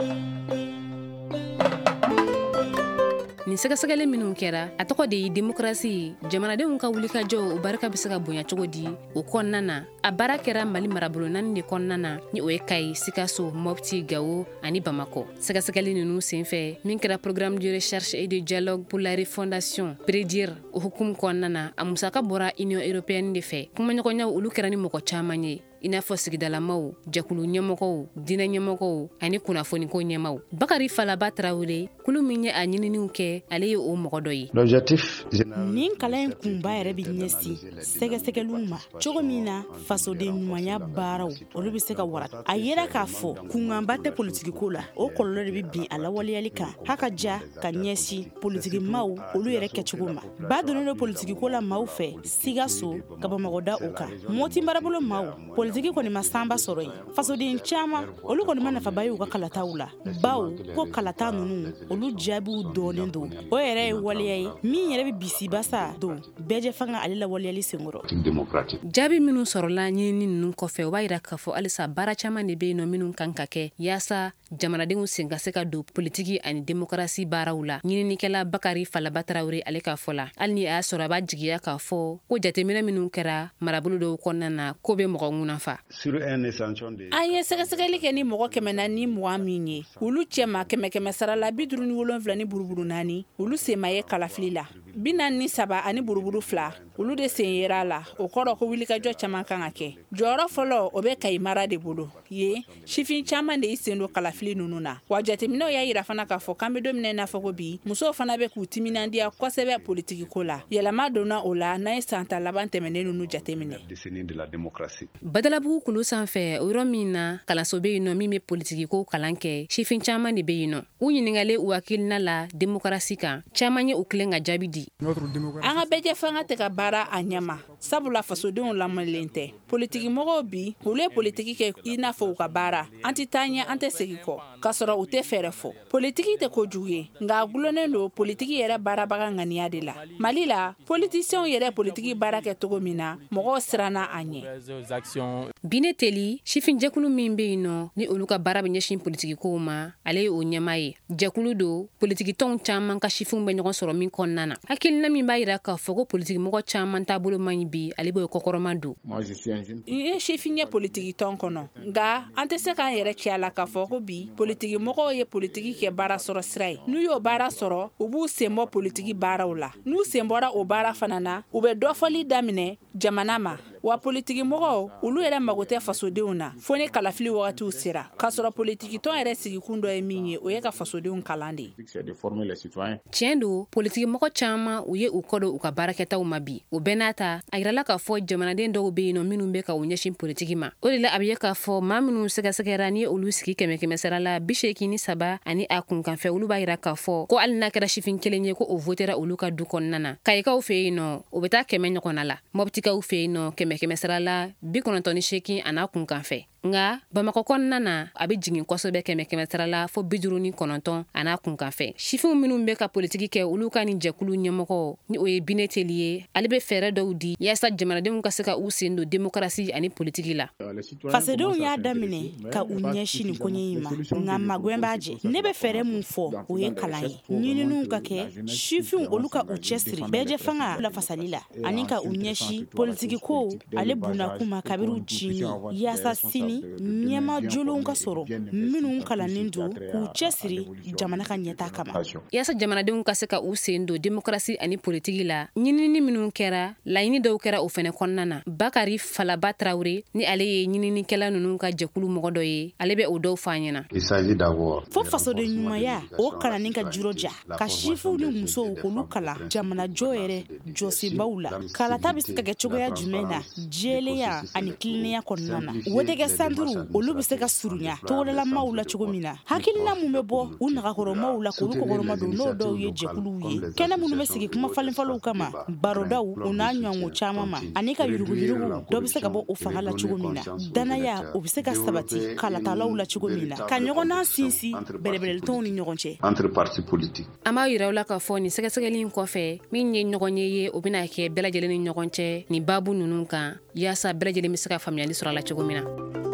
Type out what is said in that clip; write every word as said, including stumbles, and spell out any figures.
Ni sɛgɛsɛgɛli minnu kɛra a tɔgɔ de ye démocratie jamanadenw ka wulikajɔ o barika bɛ se ka bonya cogo di o kɔnɔna na a baara kɛra Mali marabolo naani de kɔnɔna na ni o ye Kayi, Sikaso, Mopti, Gao ani Bamako. Sɛgɛsɛgɛli ninnu senfɛ min kɛra programme de recherche et de dialogue pour la refondation prédire o hukumu kɔnɔna na a musaka bɔra Union européenne de fɛ. Kumaɲɔgɔnyaw olu kɛra ni mɔgɔ caman ye i n'a fɔ sigidalamaw, jɛkulu ɲɛmɔgɔw, diinɛ ɲɛmɔgɔw ani kunnafoniko ɲɛmaw. Bakari Falaba Traoré kulu min ye a ɲininiw kɛ ale ye o mɔgɔ dɔ ye. L'objectif nin kalan in kunba yɛrɛ bi ɲɛsi sɛgɛsɛgɛliw ma cogo min na fasoden ɲumanya baaraw olu bɛ se ka wara a yera k'a fɔ kunganba tɛ politikiko la o kɔlɔlɔ de bɛ bin a lawaleyali kan haka ja ka ɲɛsi politikimaw olu yɛrɛ kɛcogo ma ba donnen do politikiko la maaw fɛ Sikaso ka Bamakɔ da o kan Mopti marabolo maaw politiki kɔni ma sanba sɔrɔ yen fasoden caman olu kɔni ma nafaba ye u ka kalataw la baw ko kalata ninnu olu jaabiw dɔɔnen do o yɛrɛ ye waleya ye min yɛrɛ bɛ bisiba sa don bɛɛ fanga ale la waleyali senkɔrɔ. Jaabi minnu sɔrɔla ɲinini ninnu kɔfɛ o b'a yira k'a fɔ halisa baara caman de bɛ yen nɔ minnu kan ka kɛ yaasa jamanadenw sen ka se ka don politiki ani démocratie baaraw la. Ɲininikɛla Bakari Falaba Traoré ale k'a fɔ la hali ni a y'a sɔrɔ a b'a jigiya k'a fɔ ko jateminɛ minnu kɛra marabolo dɔw kɔnɔna na ko bɛ mɔgɔ ŋuna fa. An ye sɛgɛsɛgɛli kɛ ni mɔgɔ kɛmɛ naani ni mugan min ye olu cɛma kɛmɛ kɛmɛ sara la bi duuru ni wolonwula ni buruburu naani olu sema ye kalafili la bi naani ni saba ani buruburu fila olu de sen yera la o kɔrɔ ko wulikajɔ caman kan ka kɛ jɔyɔrɔ fɔlɔ o bɛ Kayi mara de bolo ye sifin caman de y'i sen don kalafili ninnu na wa jateminɛw y'a yira fana k'a fɔ k'an bɛ don min na i n'a fɔ ko bi musow fana bɛ k'u timinandiya kosɛbɛ politikiko la yɛlɛma donna o la n'a ye san ta laban tɛmɛnen ninnu jateminɛ. Badalabugu kulu sanfɛ o yɔrɔ min na kalanso bɛ yen nɔ min bɛ politikiko kalan kɛ sifin caman de bɛ yen nɔ u ɲininkalen u hakilina la démocratie kan caman ye u tilen ka jaabi di. An ka bɛɛ fanga tɛ ka baara a ɲɛma sabula fasodenw lamɔnlen tɛ politikimɔgɔw bi olu ye politiki kɛ i n'a fɔ u ka baara an tɛ taa ɲɛ an tɛ segin kɔ k'a sɔrɔ u tɛ fɛɛrɛ fɔ politiki tɛ kojugu ye nka a gulonnen don politiki yɛrɛ baarabaga ŋaniya de la Mali la politisiyɛnw yɛrɛ politiki baara kɛ cogo min na mɔgɔw siranna a ɲɛ. Bine Teli sifin jɛkulu min bɛ yen nɔ ni olu ka baara bɛ ɲɛsin politikikow ma ale ye o ɲɛma ye jɛkulu do politikitɔnw caman ka sifinw bɛ ɲɔgɔn sɔrɔ min kɔnɔna na hakilina min b'a yira k'a fɔ ko politikimɔgɔ caman taabolo man ɲi bi ale b'o kɔkɔrɔma don. Ye sifin ye politikitɔn kɔnɔ nka an tɛ se k'an yɛrɛ cɛ a la k'a fɔ ko bi politikimɔgɔw ye politiki kɛ baara sɔrɔ sira ye n'u y'o baara sɔrɔ u b'u sen bɔ politiki baaraw la n'u sen bɔra o baara fana na u bɛ dɔfɔli daminɛ jamana ma wa politikimɔgɔw olu yɛrɛ mago tɛ fasodenw na fo ni kalafili wagatiw sera k'a sɔrɔ politikitɔn yɛrɛ sigikun dɔ ye min ye o ye ka fasodenw kalan de ye. Tiɲɛ do politikimɔgɔ caman u ye u kɔ don u ka baarakɛtaw ma bi o bɛɛ n'a ta a yirala k'a fɔ jamanaden dɔw bɛ yen nɔ minnu bɛ ka u ɲɛsin politiki ma o de la a bɛ ye k'a fɔ maa minnu sɛgɛsɛgɛra ni olu sigi kɛmɛ kɛmɛ sara la bi seegin ni saba ani a kunkanfɛ olu b'a yira k'a fɔ ko hali n'a kɛra sifin kelen ye ko o votera olu ka du kɔnɔna na Kayikaw fɛ yen nɔ o bɛ taa kɛmɛ ɲɔgɔnna la Moptikaw fɛ yen nɔ kɛmɛ kɛmɛ sara la bi kɔnɔntɔn ni seegin a n'a kunkanfɛ nga Bamakɔ kɔnɔna na a bɛ jigin kosɛbɛ kɛmɛ kɛmɛ sara la fo bi duuru ni kɔnɔntɔn a n'a kunkanfɛ sifinw minnu bɛ ka politiki kɛ olu ka ni jɛkulu ɲɛmɔgɔ ni o ye Bine Teli ye ale bɛ fɛɛrɛ dɔw di yaasa jamanadenw ka se ka u sen don démocratie ani politiki la. Fasodenw y'a daminɛ ka u ɲɛsin nin koɲɛ in ma nka magwɛn b'a jɛ ne bɛ fɛɛrɛ mun fɔ o ye kalan ye ɲininiw ka kɛ sifinw olu ka u cɛsiri bɛɛ fanga lafasali la ani ka u ɲɛsin politiki ko ale bunakun ma kabiriw jini yaasa sini ɲɛma jolenw ka sɔrɔ minnu kalannen don k'u cɛsiri jamana ka ɲɛta kama. Yaasa jamanadenw ka se ka u sen don démocratie ani politiki la ɲinini minnu kɛra laɲini dɔw kɛra o fɛnɛ kɔnɔna na Bakari Falaba Traoré ni ale ye ɲininikɛla ninnu ka jɛkulu mɔgɔ dɔ ye ale bɛ o dɔw fɔ an ɲɛna. Fo fasoden ɲumanya o kalanni ka juroja ka sifinw ni musow k'olu kalan jamanajɔ yɛrɛ jɔsenbaw la kalata bɛ se ka kɛ cogoya jumɛn na jɛlenya ani kilennenya kɔnɔna na o tɛ kɛ santuru olu bɛ se ka surunya togodalamaw la cogo min na hakilina mun bɛ bɔ u nagakɔrɔmaw la k'olu kɔkɔrɔma don n'o dɔw ye jɛkuluw ye kɛnɛ minnu bɛ sigi kuma falenfalenw kama barodaw o n'a ɲɔgɔnko caman ma ani ka yuruguyurugu dɔ bɛ se ka bɔ o fanga la cogo min na danaya o bɛ se ka sabati kalatalaw la cogo min na ka ɲɔgɔnna sinsin bɛrɛbɛrɛlitɔnw ni ɲɔgɔn cɛ. An b'a yira u la k'a fɔ nin sɛgɛsɛgɛli in kɔfɛ min ye ɲɔgɔn ye ye o bɛna kɛ bɛɛ lajɛlen ni ɲɔgɔn cɛ nin baabu ninnu kan yaasa bɛɛ lajɛlen bɛ se ka faamuyali sɔrɔ a la cogo min na.